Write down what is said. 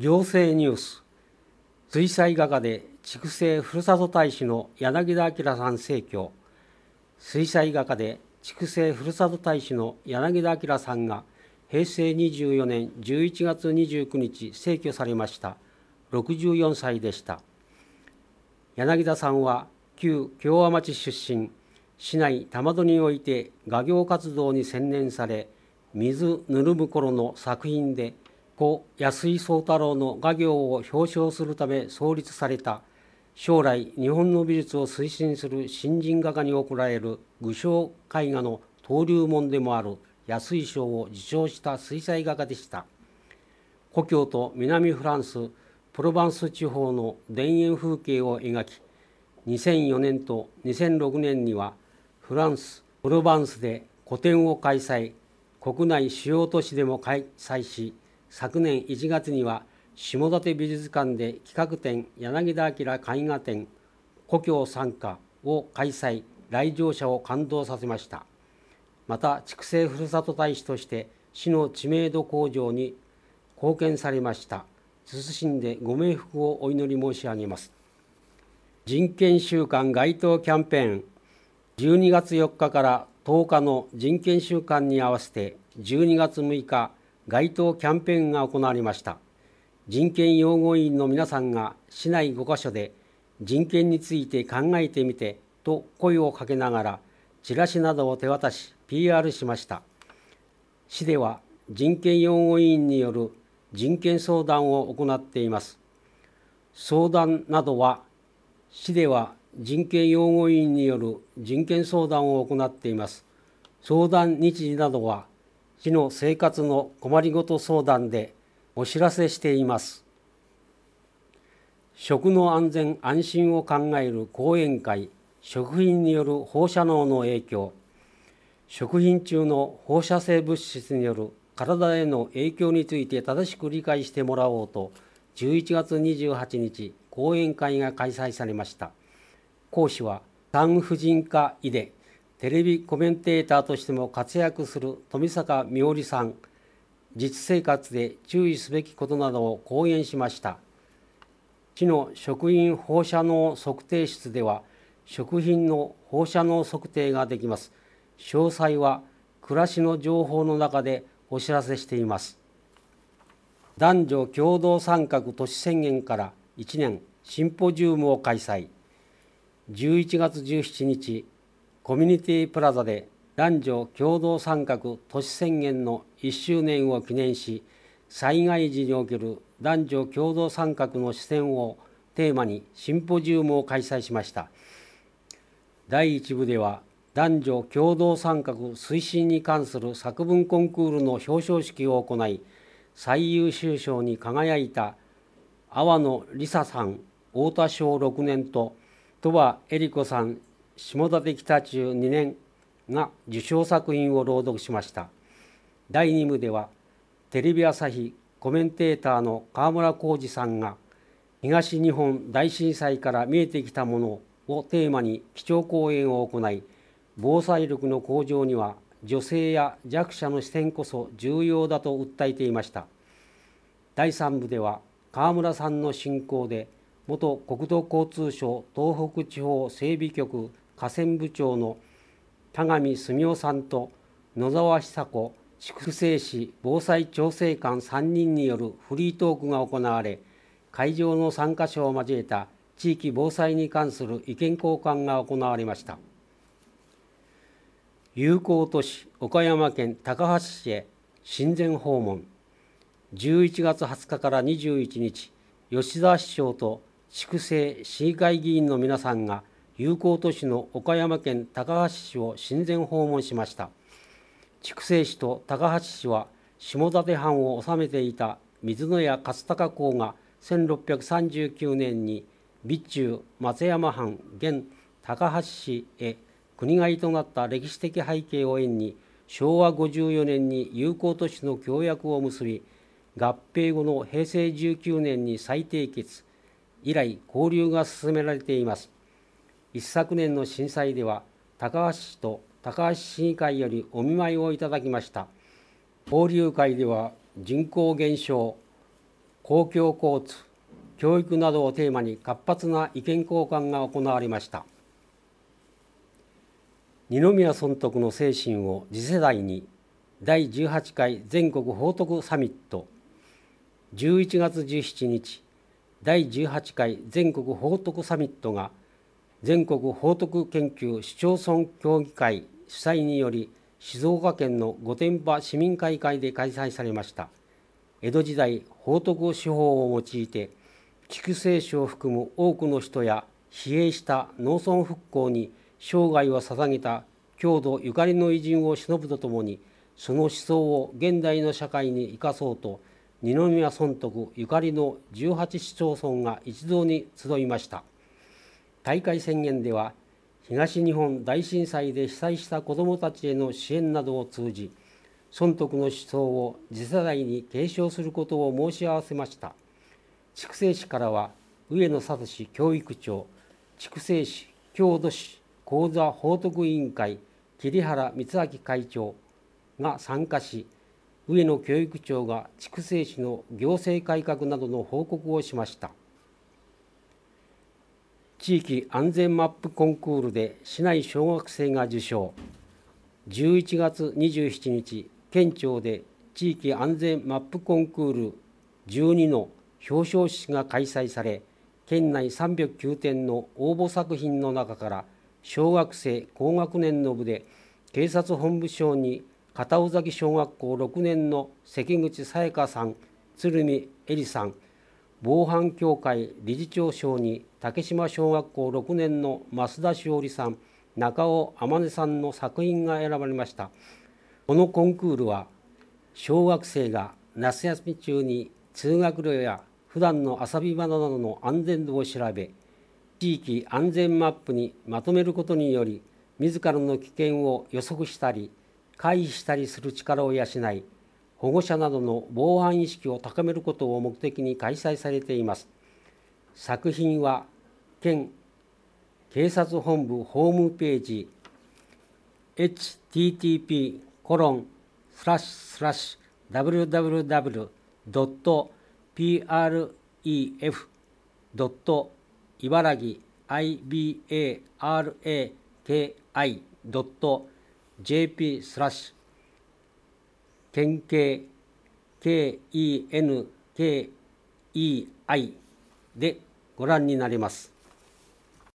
行政ニュース。水彩画家で筑西ふるさと大使の柳田明さん逝去。水彩画家で筑西ふるさと大使の柳田明さんが平成24年11月29日逝去されました。64歳でした。柳田さんは旧京和町出身、市内玉戸において画業活動に専念され、水ぬるむ頃の作品で故安井宗太郎の画業を表彰するため創立された、将来日本の美術を推進する新人画家に贈られる具象絵画の登竜門でもある安井賞を受賞した水彩画家でした。故郷と南フランスプロバンス地方の田園風景を描き、2004年と2006年にはフランスプロバンスで個展を開催、国内主要都市でも開催し、昨年1月には下館美術館で企画展柳田明絵画展故郷参加を開催、来場者を感動させました。また筑西ふるさと大使として市の知名度向上に貢献されました。謹んでご冥福をお祈り申し上げます。人権週間街頭キャンペーン。12月4日から10日の人権週間に合わせて12月6日街頭キャンペーンが行われました。人権擁護委員の皆さんが市内5カ所で人権について考えてみてと声をかけながらチラシなどを手渡し PR しました。市では人権擁護委員による人権相談を行っています。相談などは市では人権擁護委員による人権相談を行っています。相談日時などは市の生活の困りごと相談でお知らせしています。食の安全安心を考える講演会、食品による放射能の影響。食品中の放射性物質による体への影響について正しく理解してもらおうと、11月28日、講演会が開催されました。講師は産婦人科医でテレビコメンテーターとしても活躍する富坂妙里さん。実生活で注意すべきことなどを講演しました。市の食品放射能測定室では食品の放射能測定ができます。詳細は暮らしの情報の中でお知らせしています。男女共同参画都市宣言から1年シンポジウムを開催。11月17日、コミュニティプラザで男女共同参画都市宣言の1周年を記念し、災害時における男女共同参画の視点をテーマにシンポジウムを開催しました。第1部では男女共同参画推進に関する作文コンクールの表彰式を行い、最優秀賞に輝いた阿波野梨沙さん、太田小6年と鳥羽恵理子さん、下館北中2年が受賞作品を朗読しました。第2部ではテレビ朝日コメンテーターの川村浩二さんが東日本大震災から見えてきたものをテーマに基調講演を行い、防災力の向上には女性や弱者の視点こそ重要だと訴えていました。第3部では川村さんの進行で元国土交通省東北地方整備局河川部長の田上澄夫さんと野沢久子筑西市防災調整官3人によるフリートークが行われ、会場の参加者を交えた地域防災に関する意見交換が行われました。友好都市岡山県高梁市へ親善訪問。11月20日から21日、吉田市長と筑西市議会議員の皆さんが友好都市の岡山県高梁市を親善訪問しました。筑西市と高梁市は下館藩を治めていた水野屋勝孝公が1639年に備中松山藩現高梁市へ国替となった歴史的背景を縁に、昭和54年に友好都市の協約を結び、合併後の平成19年に再締結、以来交流が進められています。一昨年の震災では高梁市と高梁市議会よりお見舞いをいただきました。交流会では人口減少、 公共交通、教育などをテーマに活発な意見交換が行われました。二宮尊徳の精神を次世代に第18回全国宝徳サミット、11月17日、第18回全国宝徳サミットが全国宝徳研究市町村協議会主催により静岡県の御殿場市民会館で開催されました。江戸時代、宝徳手法を用いて筑西市を含む多くの人や疲弊した農村復興に生涯を捧げた郷土ゆかりの偉人を偲ぶとともに、その思想を現代の社会に生かそうと、二宮尊徳ゆかりの18市町村が一堂に集いました。大会宣言では、東日本大震災で被災した子どもたちへの支援などを通じ、尊徳の思想を次世代に継承することを申し合わせました。筑西市からは、上野聡教育長、筑西市、郷土市講座宝徳委員会桐原光明会長が参加し、上野教育長が筑西市の行政改革などの報告をしました。地域安全マップコンクールで市内小学生が受賞。11月27日、県庁で地域安全マップコンクール12の表彰式が開催され、県内309点の応募作品の中から小学生高学年の部で警察本部賞に片尾崎小学校6年の関口沙耶香さん、鶴見恵里さん、防犯協会理事長賞に竹島小学校6年の増田しおりさん、中尾天音さんの作品が選ばれました。このコンクールは小学生が夏休み中に通学路や普段の遊び場などの安全度を調べ、地域安全マップにまとめることにより、自らの危険を予測したり回避したりする力を養い、保護者などの防犯意識を高めることを目的に開催されています。作品は県警察本部ホームページ http://www.pref. 茨城 ibaraki.jp/ 県警 KENKEI でご覧になれます。